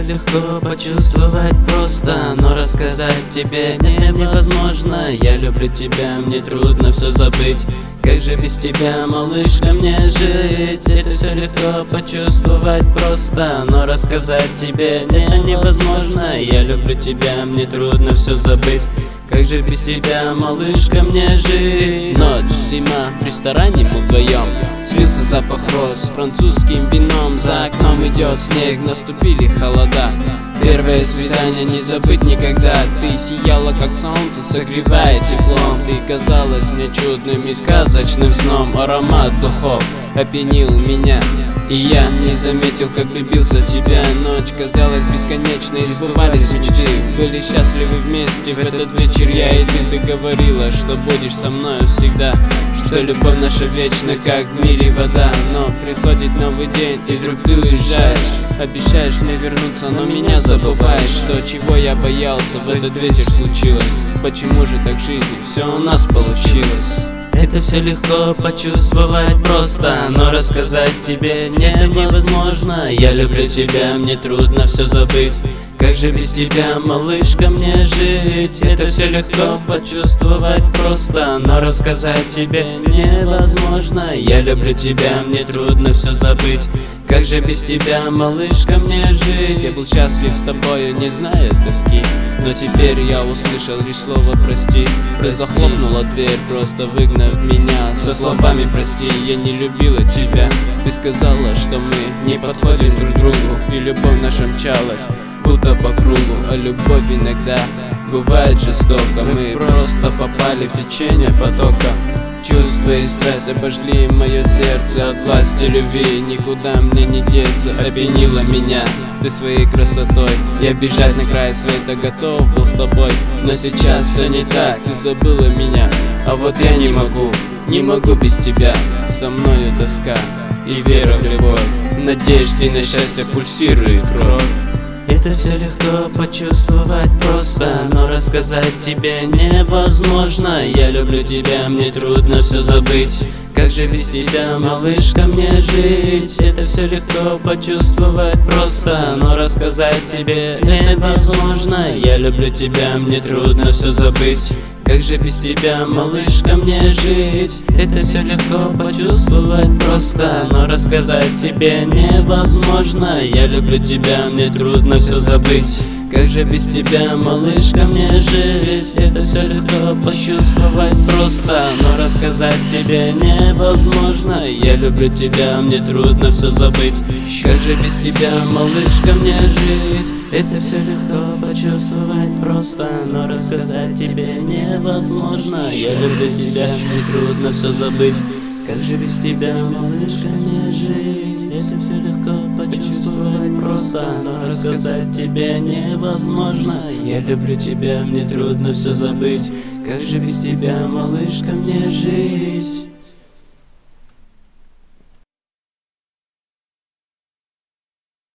легко почувствовать просто, но рассказать тебе невозможно. Я люблю тебя, мне трудно все забыть. Как же без тебя, малышка, мне жить? Это все легко почувствовать просто, но рассказать тебе невозможно. Я люблю тебя, мне трудно все забыть. Как же без тебя, малышка, мне жить? Ночь, зима, в ресторане мы вдвоем. Слился запах роз с французским вином. За окном идет снег, наступили холода. Первое свидание не забыть никогда. Ты сияла как солнце, согревая теплом. Ты казалась мне чудным и сказочным сном. Аромат духов опьянил меня, и я не заметил, как влюбился в тебя. Ночь казалась бесконечной, сбывались мечты. Были счастливы вместе в этот вечер я и ты. Ты говорила, что будешь со мной всегда, что любовь наша вечна, как в мире вода. Но приходит новый день, и вдруг ты уезжаешь. Обещаешь мне вернуться, но меня забываешь. То, чего я боялся, в этот вечер случилось. Почему же так в жизни все у нас получилось? Это все легко почувствовать просто, но рассказать тебе невозможно. Я люблю тебя, мне трудно все забыть. Как же без тебя, малышка, мне жить? Это все легко почувствовать просто, но рассказать тебе невозможно. Я люблю тебя, мне трудно все забыть. Как же без тебя, малышка, мне жить? Я был счастлив с тобою, не зная тоски, но теперь я услышал лишь слово прости. Ты захлопнула дверь, просто выгнав меня со словами прости. Я не любила тебя. Ты сказала, что мы не подходим друг другу, и любовь наша мчалась будто по кругу. А любовь иногда бывает жестоко. Мы просто попали в течение потока. Чувства и страсть обожгли мое сердце. От власти любви никуда мне не деться. Опьянила меня ты своей красотой. Я бежать на край света готов был с тобой, но сейчас все не так, ты забыла меня. А вот я не могу без тебя. Со мною тоска и вера в любовь, в надежде на счастье пульсирует кровь. Это все легко почувствовать просто, но рассказать тебе невозможно. Я люблю тебя, мне трудно все забыть. Как же без тебя, малышка, мне жить? Это все легко почувствовать просто, но рассказать тебе невозможно. Я люблю тебя, мне трудно все забыть. Как же без тебя, малышка, мне жить? Это все легко почувствовать просто, но рассказать тебе невозможно. Я люблю тебя, мне трудно все забыть. Как же без тебя, малышка, мне жить? Это все легко почувствовать просто, но рассказать тебе невозможно. Я люблю тебя, мне трудно все забыть. Как же без тебя, малышка, мне жить? Это все легко почувствовать просто, но рассказать тебе невозможно. Я люблю тебя, мне трудно все забыть. Как же без тебя, малышка, мне жить? Это все легко почувствовать просто, но рассказать тебе невозможно. Я люблю тебя, мне трудно все забыть. Как же без тебя, малышка, мне жить?